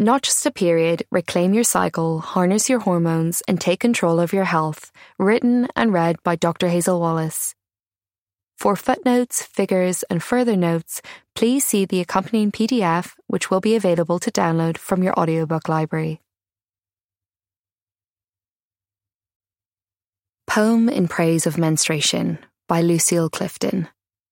Not Just a Period, Reclaim Your Cycle, Harness Your Hormones and Take Control of Your Health, written and read by Dr. Hazel Wallace. For footnotes, figures and further notes, please see the accompanying PDF, which will be available to download from your audiobook library. Poem in Praise of Menstruation by Lucille Clifton.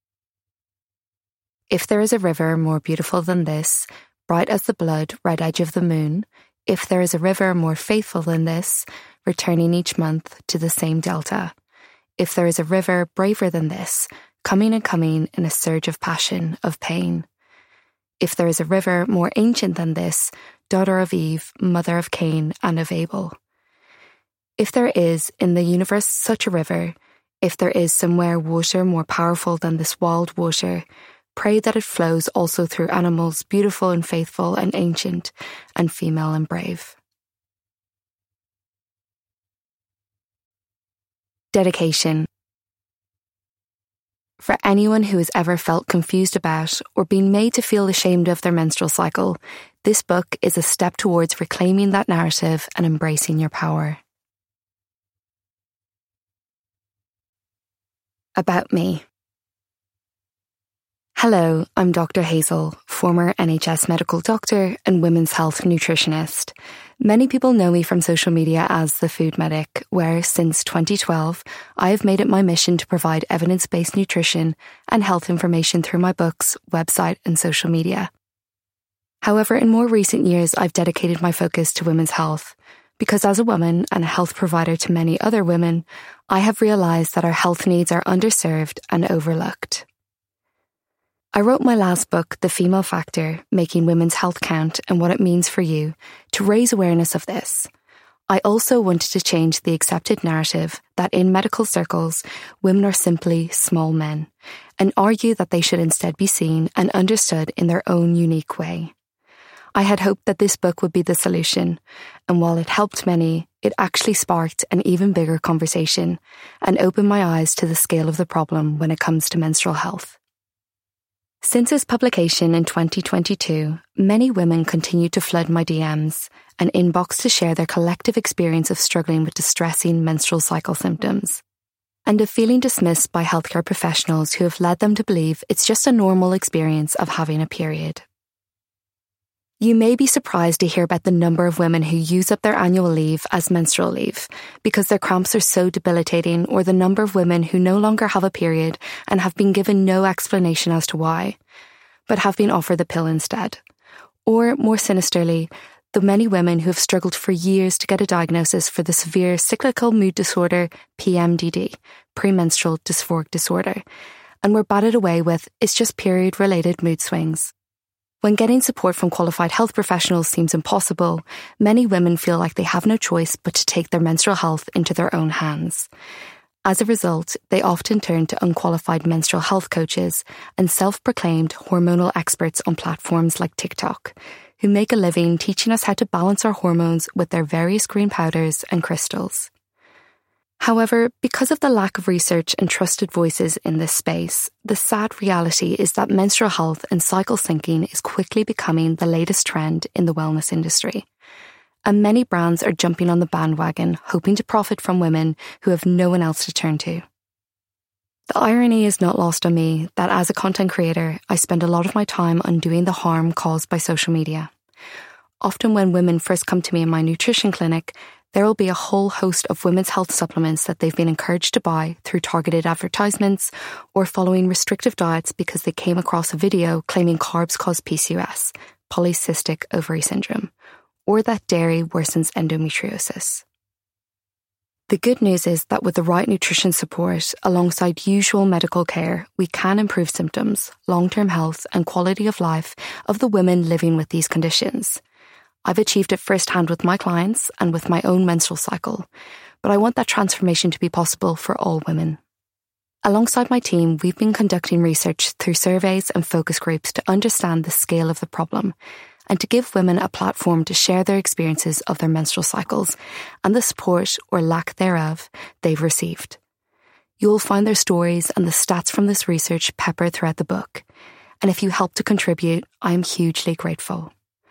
If there is a river more beautiful than this, bright as the blood red edge of the moon, if there is a river more faithful than this, returning each month to the same delta, if there is a river braver than this, coming and coming in a surge of passion, of pain, if there is a river more ancient than this, daughter of Eve, mother of Cain and of Abel, if there is in the universe such a river, if there is somewhere water more powerful than this wild water, pray that it flows also through animals beautiful and faithful and ancient, and female and brave. Dedication. For anyone who has ever felt confused about or been made to feel ashamed of their menstrual cycle, this book is a step towards reclaiming that narrative and embracing your power. About me. Hello, I'm Dr. Hazel, former NHS medical doctor and women's health nutritionist. Many people know me from social media as the Food Medic, where since 2012, I have made it my mission to provide evidence-based nutrition and health information through my books, website and social media. However, in more recent years, I've dedicated my focus to women's health, because as a woman and a health provider to many other women, I have realised that our health needs are underserved and overlooked. I wrote my last book, The Female Factor, Making Women's Health Count and What It Means for You, to raise awareness of this. I also wanted to change the accepted narrative that in medical circles, women are simply small men, and argue that they should instead be seen and understood in their own unique way. I had hoped that this book would be the solution, and while it helped many, it actually sparked an even bigger conversation and opened my eyes to the scale of the problem when it comes to menstrual health. Since its publication in 2022, many women continue to flood my DMs and inbox to share their collective experience of struggling with distressing menstrual cycle symptoms, and of feeling dismissed by healthcare professionals who have led them to believe it's just a normal experience of having a period. You may be surprised to hear about the number of women who use up their annual leave as menstrual leave because their cramps are so debilitating, or the number of women who no longer have a period and have been given no explanation as to why, but have been offered the pill instead. Or, more sinisterly, the many women who have struggled for years to get a diagnosis for the severe cyclical mood disorder PMDD, premenstrual dysphoric disorder, and were batted away with it's just period-related mood swings. When getting support from qualified health professionals seems impossible, many women feel like they have no choice but to take their menstrual health into their own hands. As a result, they often turn to unqualified menstrual health coaches and self-proclaimed hormonal experts on platforms like TikTok, who make a living teaching us how to balance our hormones with their various green powders and crystals. However, because of the lack of research and trusted voices in this space, the sad reality is that menstrual health and cycle syncing is quickly becoming the latest trend in the wellness industry. And many brands are jumping on the bandwagon, hoping to profit from women who have no one else to turn to. The irony is not lost on me that as a content creator, I spend a lot of my time undoing the harm caused by social media. Often when women first come to me in my nutrition clinic, there will be a whole host of women's health supplements that they've been encouraged to buy through targeted advertisements or following restrictive diets because they came across a video claiming carbs cause PCOS, polycystic ovary syndrome, or that dairy worsens endometriosis. The good news is that with the right nutrition support, alongside usual medical care, we can improve symptoms, long-term health and quality of life of the women living with these conditions. I've achieved it firsthand with my clients and with my own menstrual cycle, but I want that transformation to be possible for all women. Alongside my team, we've been conducting research through surveys and focus groups to understand the scale of the problem and to give women a platform to share their experiences of their menstrual cycles and the support, or lack thereof, they've received. You'll find their stories and the stats from this research peppered throughout the book, and if you help to contribute, I am hugely grateful.